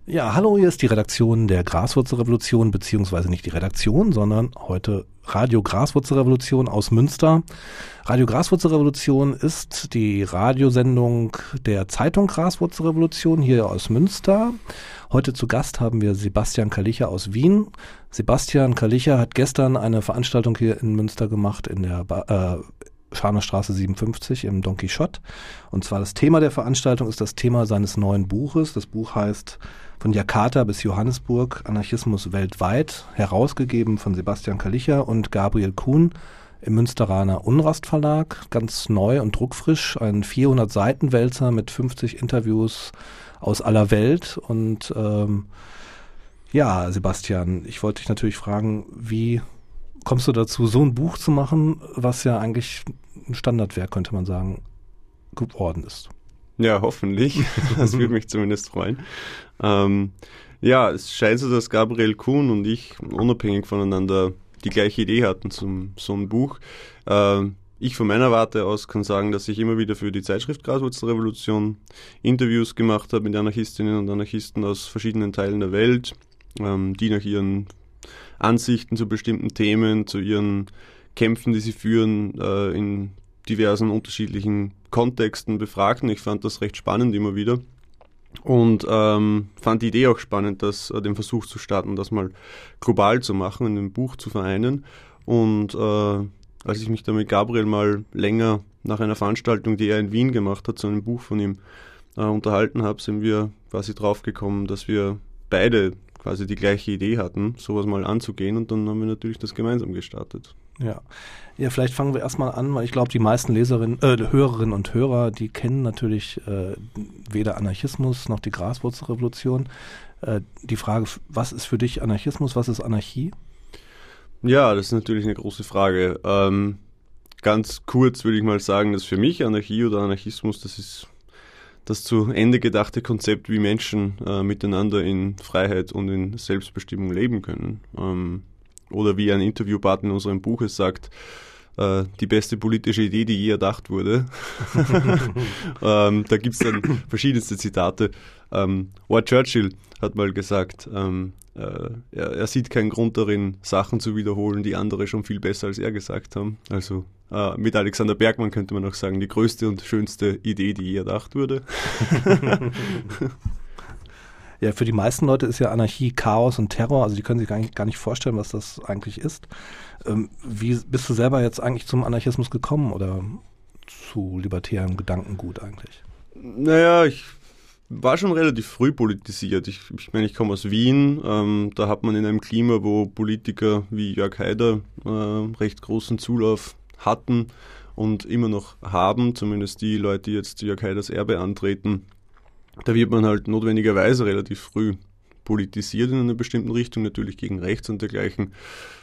Ja, hallo, hier ist die Redaktion der Graswurzelrevolution, beziehungsweise nicht die Redaktion, sondern heute Radio Graswurzelrevolution aus Münster. Radio Graswurzelrevolution ist die Radiosendung der Zeitung Graswurzelrevolution hier aus Münster. Heute zu Gast haben wir Sebastian Kalicha aus Wien. Sebastian Kalicha hat gestern eine Veranstaltung hier in Münster gemacht in der Scharner Straße 57 im Don Quixote. Und zwar das Thema der Veranstaltung ist das Thema seines neuen Buches. Das Buch heißt Von Jakarta bis Johannesburg, Anarchismus weltweit, herausgegeben von Sebastian Kalicha und Gabriel Kuhn im Münsteraner Unrast Verlag. Ganz neu und druckfrisch, ein 400-Seiten-Wälzer mit 50 Interviews aus aller Welt. Und ja, Sebastian, ich wollte dich natürlich fragen, wie kommst du dazu, so ein Buch zu machen, was ja eigentlich ein Standardwerk, könnte man sagen, geworden ist? Ja, hoffentlich. Das würde mich zumindest freuen. Ja, es scheint so, dass Gabriel Kuhn und ich unabhängig voneinander die gleiche Idee hatten zum so ein Buch. Ich von meiner Warte aus kann sagen, dass ich immer wieder für die Zeitschrift Graswurzelrevolution Interviews gemacht habe mit Anarchistinnen und Anarchisten aus verschiedenen Teilen der Welt, die nach ihren Ansichten zu bestimmten Themen, zu ihren Kämpfen, die sie führen, in diversen unterschiedlichen Kontexten befragten. Ich fand das recht spannend immer wieder und fand die Idee auch spannend, den Versuch zu starten, das mal global zu machen, in einem Buch zu vereinen. Und als ich mich da mit Gabriel mal länger nach einer Veranstaltung, die er in Wien gemacht hat, zu einem Buch von ihm unterhalten habe, sind wir quasi draufgekommen, dass wir beide quasi die gleiche Idee hatten, sowas mal anzugehen, und dann haben wir natürlich das gemeinsam gestartet. Ja, vielleicht fangen wir erstmal an, weil ich glaube, die meisten Hörerinnen und Hörer, die kennen natürlich weder Anarchismus noch die Graswurzelrevolution. Die Frage, was ist für dich Anarchismus, was ist Anarchie? Ja, das ist natürlich eine große Frage. Ganz kurz würde ich mal sagen, dass für mich Anarchie oder Anarchismus, das ist das zu Ende gedachte Konzept, wie Menschen miteinander in Freiheit und in Selbstbestimmung leben können. Oder wie ein Interviewpartner in unserem Buch sagt, die beste politische Idee, die je erdacht wurde. Da gibt es dann verschiedenste Zitate. Lord Churchill hat mal gesagt, er sieht keinen Grund darin, Sachen zu wiederholen, die andere schon viel besser als er gesagt haben. Also mit Alexander Bergmann könnte man auch sagen, die größte und schönste Idee, die je erdacht wurde. Ja, für die meisten Leute ist ja Anarchie Chaos und Terror, also die können sich gar nicht vorstellen, was das eigentlich ist. Wie bist du selber jetzt eigentlich zum Anarchismus gekommen oder zu libertärem Gedankengut eigentlich? Naja, ich war schon relativ früh politisiert. Ich meine, ich komme aus Wien, da hat man in einem Klima, wo Politiker wie Jörg Haider recht großen Zulauf hatten und immer noch haben, zumindest die Leute, die jetzt Jörg Haiders Erbe antreten. Da wird man halt notwendigerweise relativ früh politisiert in einer bestimmten Richtung, natürlich gegen rechts und dergleichen.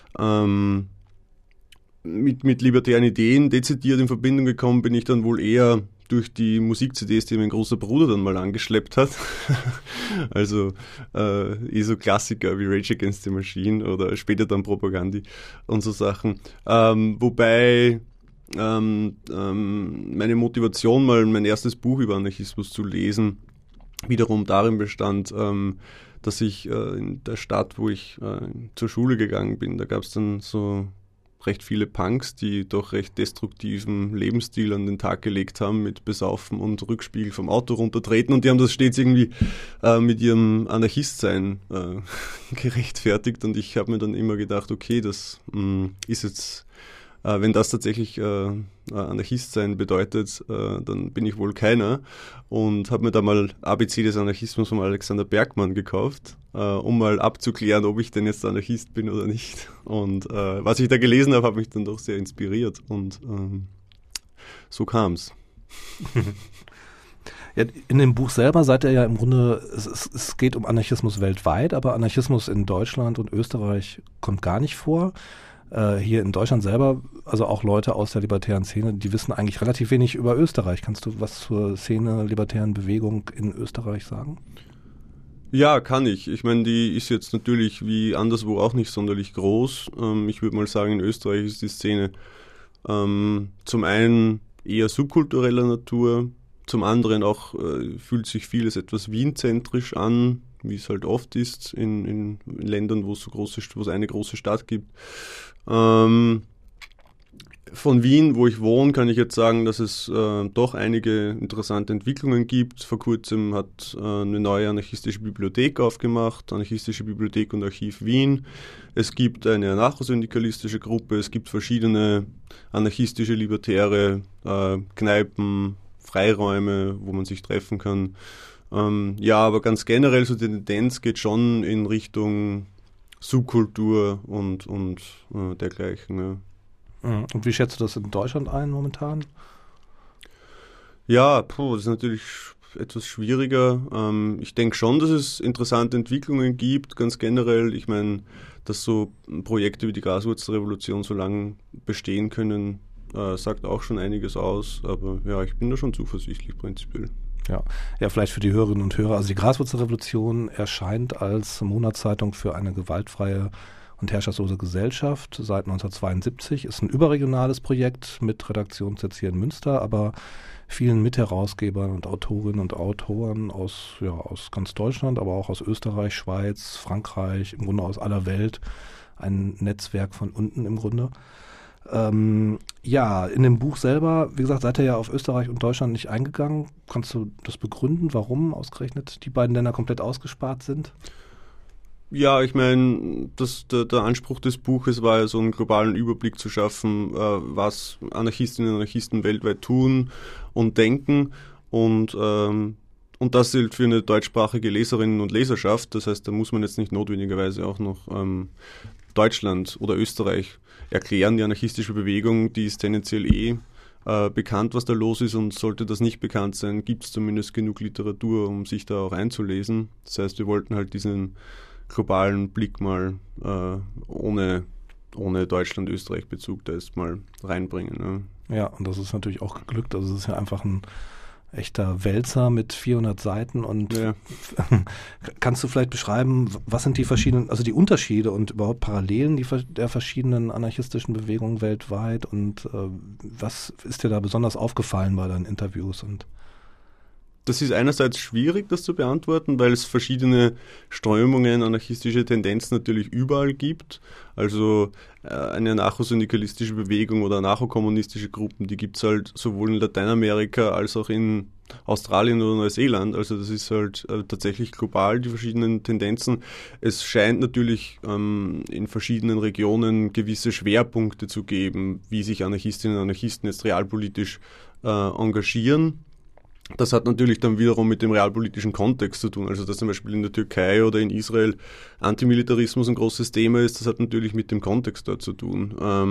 Mit libertären Ideen dezidiert in Verbindung gekommen bin ich dann wohl eher durch die Musik-CDs, die mein großer Bruder dann mal angeschleppt hat. Also so Klassiker wie Rage Against the Machine oder später dann Propagandi und so Sachen. Wobei meine Motivation, mal mein erstes Buch über Anarchismus zu lesen, wiederum darin bestand, dass ich in der Stadt, wo ich zur Schule gegangen bin, da gab es dann so recht viele Punks, die doch recht destruktiven Lebensstil an den Tag gelegt haben, mit Besaufen und Rückspiegel vom Auto runtertreten, und die haben das stets irgendwie mit ihrem Anarchistsein gerechtfertigt, und ich habe mir dann immer gedacht, okay, das ist jetzt, wenn das tatsächlich Anarchist sein bedeutet, dann bin ich wohl keiner, und habe mir da mal ABC des Anarchismus von Alexander Bergmann gekauft, um mal abzuklären, ob ich denn jetzt Anarchist bin oder nicht. Und was ich da gelesen habe, hat mich dann doch sehr inspiriert, und so kam's. Ja, in dem Buch selber seid ihr ja im Grunde, es geht um Anarchismus weltweit, aber Anarchismus in Deutschland und Österreich kommt gar nicht vor. Hier in Deutschland selber, also auch Leute aus der libertären Szene, die wissen eigentlich relativ wenig über Österreich. Kannst du was zur Szene libertären Bewegung in Österreich sagen? Ja, kann ich. Ich meine, die ist jetzt natürlich wie anderswo auch nicht sonderlich groß. Ich würde mal sagen, in Österreich ist die Szene zum einen eher subkultureller Natur, zum anderen auch fühlt sich vieles etwas Wien-zentrisch an. wie es halt oft ist in Ländern, wo es eine große Stadt gibt. Von Wien, wo ich wohne, kann ich jetzt sagen, dass es doch einige interessante Entwicklungen gibt. Vor kurzem hat eine neue anarchistische Bibliothek aufgemacht, Anarchistische Bibliothek und Archiv Wien. Es gibt eine anarchosyndikalistische Gruppe, es gibt verschiedene anarchistische, libertäre Kneipen, Freiräume, wo man sich treffen kann. Ja, aber ganz generell so die Tendenz geht schon in Richtung Subkultur und dergleichen. Ja. Und wie schätzt du das in Deutschland ein momentan? Ja, das ist natürlich etwas schwieriger. Ich denke schon, dass es interessante Entwicklungen gibt, ganz generell. Ich meine, dass so Projekte wie die Graswurzelrevolution so lange bestehen können, sagt auch schon einiges aus. Aber ja, ich bin da schon zuversichtlich prinzipiell. Ja, vielleicht für die Hörerinnen und Hörer. Also die Graswurzelrevolution erscheint als Monatszeitung für eine gewaltfreie und herrscherslose Gesellschaft seit 1972, ist ein überregionales Projekt mit Redaktionssitz hier in Münster, aber vielen Mitherausgebern und Autorinnen und Autoren aus ganz Deutschland, aber auch aus Österreich, Schweiz, Frankreich, im Grunde aus aller Welt. Ein Netzwerk von unten im Grunde. In dem Buch selber, wie gesagt, seid ihr ja auf Österreich und Deutschland nicht eingegangen. Kannst du das begründen, warum ausgerechnet die beiden Länder komplett ausgespart sind? Ja, ich meine, der Anspruch des Buches war ja so einen globalen Überblick zu schaffen, was Anarchistinnen und Anarchisten weltweit tun und denken und das gilt für eine deutschsprachige Leserinnen und Leserschaft. Das heißt, da muss man jetzt nicht notwendigerweise auch noch Deutschland oder Österreich erklären. Die anarchistische Bewegung, die ist tendenziell bekannt, was da los ist, und sollte das nicht bekannt sein, gibt es zumindest genug Literatur, um sich da auch einzulesen. Das heißt, wir wollten halt diesen globalen Blick mal ohne Deutschland-Österreich-Bezug da ist mal reinbringen. Ne? Ja, und das ist natürlich auch geglückt. Also es ist ja einfach ein echter Wälzer mit 400 Seiten und kannst du vielleicht beschreiben, was sind die verschiedenen, also die Unterschiede und überhaupt Parallelen der verschiedenen anarchistischen Bewegungen weltweit und was ist dir da besonders aufgefallen bei deinen Interviews? Das ist einerseits schwierig, das zu beantworten, weil es verschiedene Strömungen, anarchistische Tendenzen natürlich überall gibt. Also eine anarchosyndikalistische Bewegung oder anarchokommunistische Gruppen, die gibt es halt sowohl in Lateinamerika als auch in Australien oder Neuseeland. Also das ist halt tatsächlich global, die verschiedenen Tendenzen. Es scheint natürlich in verschiedenen Regionen gewisse Schwerpunkte zu geben, wie sich Anarchistinnen und Anarchisten jetzt realpolitisch engagieren. Das hat natürlich dann wiederum mit dem realpolitischen Kontext zu tun. Also dass zum Beispiel in der Türkei oder in Israel Antimilitarismus ein großes Thema ist, das hat natürlich mit dem Kontext dort zu tun.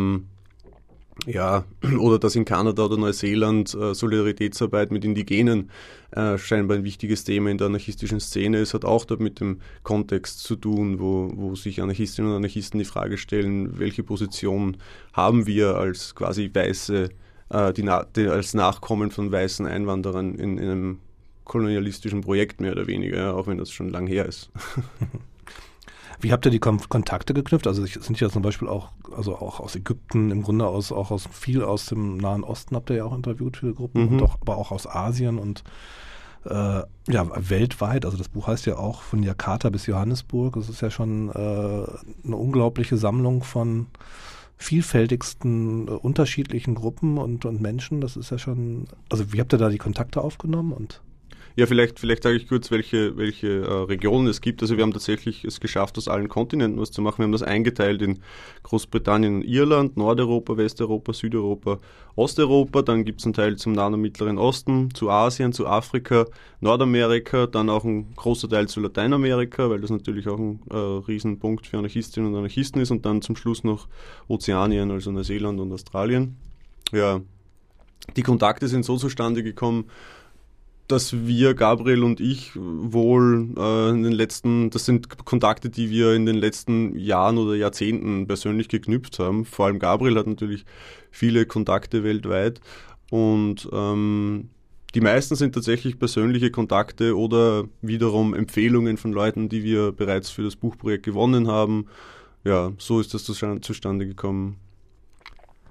Oder dass in Kanada oder Neuseeland Solidaritätsarbeit mit Indigenen scheinbar ein wichtiges Thema in der anarchistischen Szene ist, hat auch dort mit dem Kontext zu tun, wo sich Anarchistinnen und Anarchisten die Frage stellen, welche Position haben wir als quasi weiße die als Nachkommen von weißen Einwanderern in einem kolonialistischen Projekt mehr oder weniger, ja, auch wenn das schon lang her ist. Wie habt ihr die Kontakte geknüpft? Also es sind ja zum Beispiel auch aus Ägypten, im Grunde viel aus dem Nahen Osten habt ihr ja auch interviewt, viele Gruppen, aber auch aus Asien und weltweit. Also das Buch heißt ja auch von Jakarta bis Johannesburg. Das ist ja schon eine unglaubliche Sammlung von vielfältigsten unterschiedlichen Gruppen und Menschen. Das ist ja schon, also wie habt ihr da die Kontakte aufgenommen? Ja, vielleicht sage ich kurz, welche Regionen es gibt. Also wir haben tatsächlich es geschafft, aus allen Kontinenten was zu machen. Wir haben das eingeteilt in Großbritannien, Irland, Nordeuropa, Westeuropa, Südeuropa, Osteuropa. Dann gibt es einen Teil zum Nahen und Mittleren Osten, zu Asien, zu Afrika, Nordamerika, dann auch ein großer Teil zu Lateinamerika, weil das natürlich auch ein Riesenpunkt für Anarchistinnen und Anarchisten ist. Und dann zum Schluss noch Ozeanien, also Neuseeland und Australien. Ja, die Kontakte sind so zustande gekommen, dass wir, Gabriel und ich, wohl das sind Kontakte, die wir in den letzten Jahren oder Jahrzehnten persönlich geknüpft haben. Vor allem Gabriel hat natürlich viele Kontakte weltweit und die meisten sind tatsächlich persönliche Kontakte oder wiederum Empfehlungen von Leuten, die wir bereits für das Buchprojekt gewonnen haben. Ja, so ist das zustande gekommen.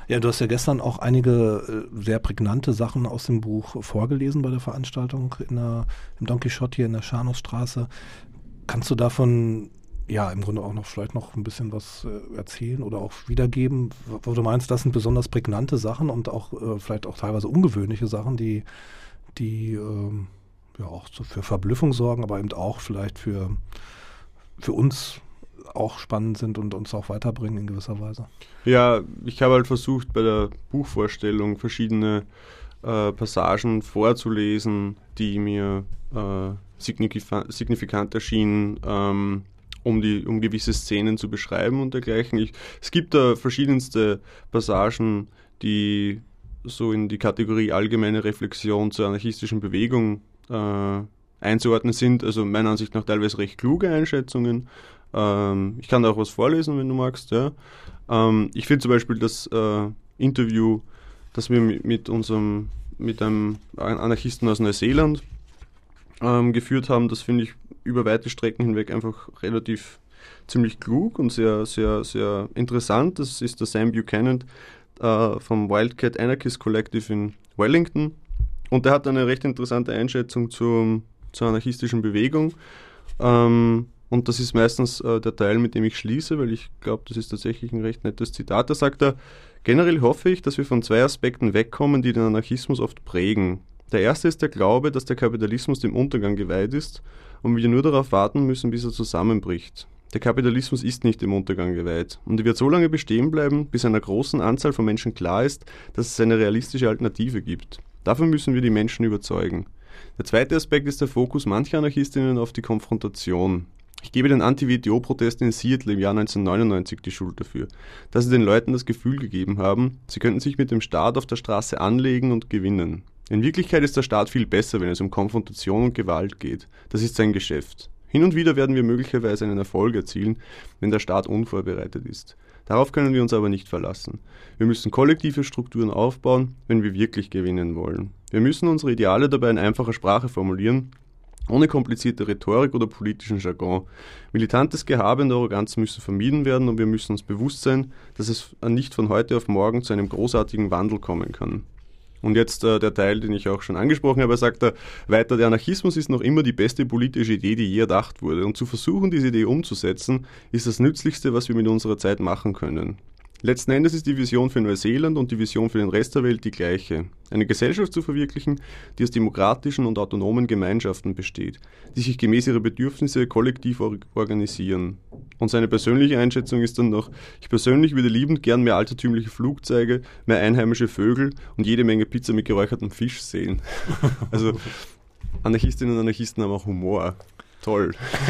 Ja, du hast ja gestern auch einige sehr prägnante Sachen aus dem Buch vorgelesen bei der Veranstaltung im Don Quixote hier in der Scharnhorststraße. Kannst du davon ja im Grunde auch noch vielleicht noch ein bisschen was erzählen oder auch wiedergeben, wo du meinst, das sind besonders prägnante Sachen und auch vielleicht auch teilweise ungewöhnliche Sachen, die ja auch so für Verblüffung sorgen, aber eben auch vielleicht für uns auch spannend sind und uns auch weiterbringen in gewisser Weise. Ja, ich habe halt versucht, bei der Buchvorstellung verschiedene Passagen vorzulesen, die mir signifikant erschienen, um gewisse Szenen zu beschreiben und dergleichen. Es gibt da verschiedenste Passagen, die so in die Kategorie allgemeine Reflexion zur anarchistischen Bewegung einzuordnen sind. Also meiner Ansicht nach teilweise recht kluge Einschätzungen. Ich kann da auch was vorlesen, wenn du magst. Ja. Ich finde zum Beispiel das Interview, das wir mit einem Anarchisten aus Neuseeland geführt haben, das finde ich über weite Strecken hinweg einfach ziemlich klug und sehr, sehr, sehr interessant. Das ist der Sam Buchanan vom Wildcat Anarchist Collective in Wellington. Und der hat eine recht interessante Einschätzung zur anarchistischen Bewegung. Und das ist meistens der Teil, mit dem ich schließe, weil ich glaube, das ist tatsächlich ein recht nettes Zitat. Da sagt er: Generell hoffe ich, dass wir von zwei Aspekten wegkommen, die den Anarchismus oft prägen. Der erste ist der Glaube, dass der Kapitalismus dem Untergang geweiht ist und wir nur darauf warten müssen, bis er zusammenbricht. Der Kapitalismus ist nicht dem Untergang geweiht und er wird so lange bestehen bleiben, bis einer großen Anzahl von Menschen klar ist, dass es eine realistische Alternative gibt. Dafür müssen wir die Menschen überzeugen. Der zweite Aspekt ist der Fokus mancher Anarchistinnen auf die Konfrontation. Ich gebe den Anti-WTO-Protesten in Seattle im Jahr 1999 die Schuld dafür, dass sie den Leuten das Gefühl gegeben haben, sie könnten sich mit dem Staat auf der Straße anlegen und gewinnen. In Wirklichkeit ist der Staat viel besser, wenn es um Konfrontation und Gewalt geht. Das ist sein Geschäft. Hin und wieder werden wir möglicherweise einen Erfolg erzielen, wenn der Staat unvorbereitet ist. Darauf können wir uns aber nicht verlassen. Wir müssen kollektive Strukturen aufbauen, wenn wir wirklich gewinnen wollen. Wir müssen unsere Ideale dabei in einfacher Sprache formulieren, ohne komplizierte Rhetorik oder politischen Jargon. Militantes Gehabe und Arroganz müssen vermieden werden und wir müssen uns bewusst sein, dass es nicht von heute auf morgen zu einem großartigen Wandel kommen kann. Und jetzt der Teil, den ich auch schon angesprochen habe, sagt er weiter: Der Anarchismus ist noch immer die beste politische Idee, die je erdacht wurde. Und zu versuchen, diese Idee umzusetzen, ist das Nützlichste, was wir mit unserer Zeit machen können. Letzten Endes ist die Vision für Neuseeland und die Vision für den Rest der Welt die gleiche. Eine Gesellschaft zu verwirklichen, die aus demokratischen und autonomen Gemeinschaften besteht, die sich gemäß ihrer Bedürfnisse kollektiv organisieren. Und seine persönliche Einschätzung ist dann noch: Ich persönlich würde liebend gern mehr altertümliche Flugzeuge, mehr einheimische Vögel und jede Menge Pizza mit geräuchertem Fisch sehen. Also Anarchistinnen und Anarchisten haben auch Humor. Toll.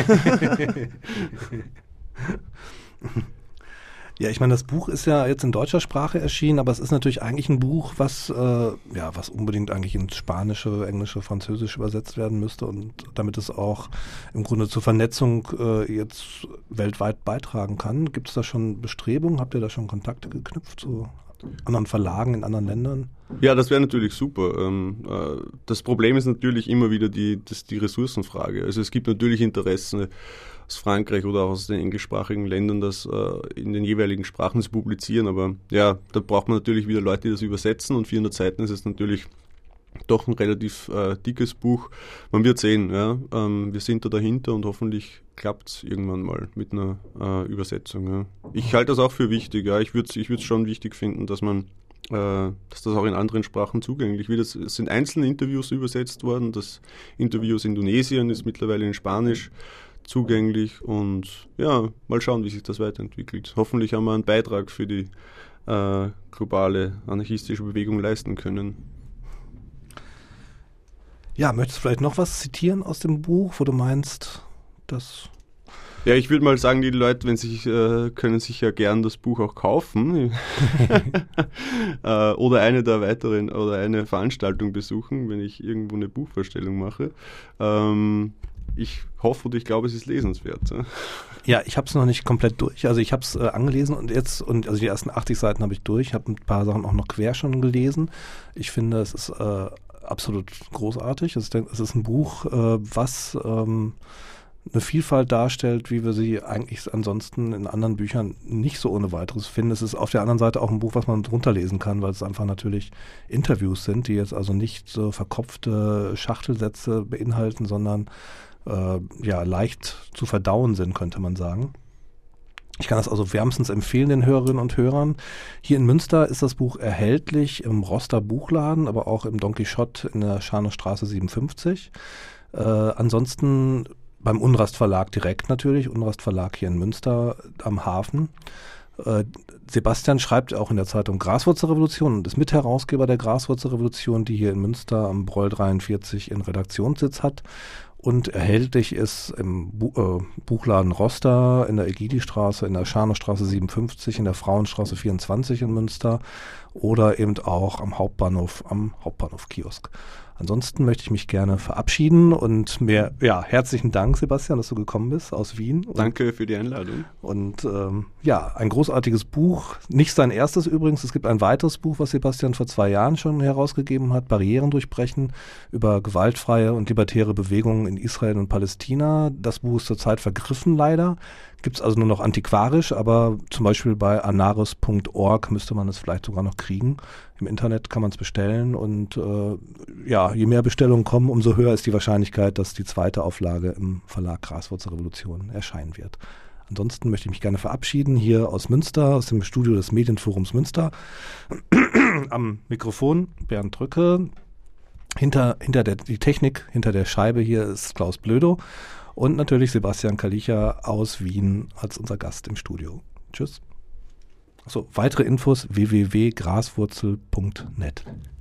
Ja, ich meine, das Buch ist ja jetzt in deutscher Sprache erschienen, aber es ist natürlich eigentlich ein Buch, was unbedingt eigentlich ins Spanische, Englische, Französische übersetzt werden müsste und damit es auch im Grunde zur Vernetzung jetzt weltweit beitragen kann. Gibt es da schon Bestrebungen? Habt ihr da schon Kontakte geknüpft zu anderen Verlagen in anderen Ländern? Ja, das wäre natürlich super. Das Problem ist natürlich immer wieder die Ressourcenfrage. Also es gibt natürlich Interessen aus Frankreich oder auch aus den englischsprachigen Ländern, das in den jeweiligen Sprachen zu publizieren, aber ja, da braucht man natürlich wieder Leute, die das übersetzen, und 400 Seiten ist es natürlich doch ein relativ dickes Buch. Man wird sehen, ja. Wir sind da dahinter und hoffentlich klappt es irgendwann mal mit einer Übersetzung. Ja. Ich halte das auch für wichtig. Ja. Ich würde es schon wichtig finden, dass das auch in anderen Sprachen zugänglich wird. Es sind einzelne Interviews übersetzt worden. Das Interview aus Indonesien ist mittlerweile in Spanisch zugänglich und ja, mal schauen, wie sich das weiterentwickelt. Hoffentlich haben wir einen Beitrag für die globale anarchistische Bewegung leisten können. Ja, möchtest du vielleicht noch was zitieren aus dem Buch, wo du meinst, dass... Ja, ich würde mal sagen, die Leute, können sich ja gern das Buch auch kaufen oder eine Veranstaltung besuchen, wenn ich irgendwo eine Buchvorstellung mache. Ich hoffe und ich glaube, es ist lesenswert. Ja, ich habe es noch nicht komplett durch. Also ich habe es angelesen also die ersten 80 Seiten habe ich durch, habe ein paar Sachen auch noch quer schon gelesen. Ich finde, es ist absolut großartig. Es ist ein Buch, was eine Vielfalt darstellt, wie wir sie eigentlich ansonsten in anderen Büchern nicht so ohne weiteres finden. Es ist auf der anderen Seite auch ein Buch, was man drunter lesen kann, weil es einfach natürlich Interviews sind, die jetzt also nicht so verkopfte Schachtelsätze beinhalten, sondern leicht zu verdauen sind, könnte man sagen. Ich kann das also wärmstens empfehlen den Hörerinnen und Hörern. Hier in Münster ist das Buch erhältlich im Roster Buchladen, aber auch im Don Quixote in der Scharnhorststraße 57. Ansonsten beim Unrast Verlag direkt natürlich, Unrast Verlag hier in Münster am Hafen. Sebastian schreibt auch in der Zeitung Graswurzelrevolution und ist Mitherausgeber der Graswurzelrevolution, die hier in Münster am Broll 43 ihren Redaktionssitz hat. Und erhältlich ist im Buchladen Roster, in der Egidi-Straße, in der Scharnhorststraße 57, in der Frauenstraße 24 in Münster oder eben auch am Hauptbahnhof-Kiosk. Ansonsten möchte ich mich gerne verabschieden und herzlichen Dank, Sebastian, dass du gekommen bist aus Wien. Danke für die Einladung. Und ein großartiges Buch, nicht sein erstes übrigens, es gibt ein weiteres Buch, was Sebastian vor 2 Jahren schon herausgegeben hat, Barrieren durchbrechen, über gewaltfreie und libertäre Bewegungen in Israel und Palästina. Das Buch ist zurzeit vergriffen leider, gibt es also nur noch antiquarisch, aber zum Beispiel bei anaris.org müsste man es vielleicht sogar noch kriegen. Im Internet kann man es bestellen und je mehr Bestellungen kommen, umso höher ist die Wahrscheinlichkeit, dass die zweite Auflage im Verlag Graswurzelrevolution erscheinen wird. Ansonsten möchte ich mich gerne verabschieden, hier aus Münster, aus dem Studio des Medienforums Münster. Am Mikrofon Bernd Drücke, die Technik hinter der Scheibe hier ist Klaus Blödo und natürlich Sebastian Kalicha aus Wien als unser Gast im Studio. Tschüss. Achso, weitere Infos www.graswurzel.net.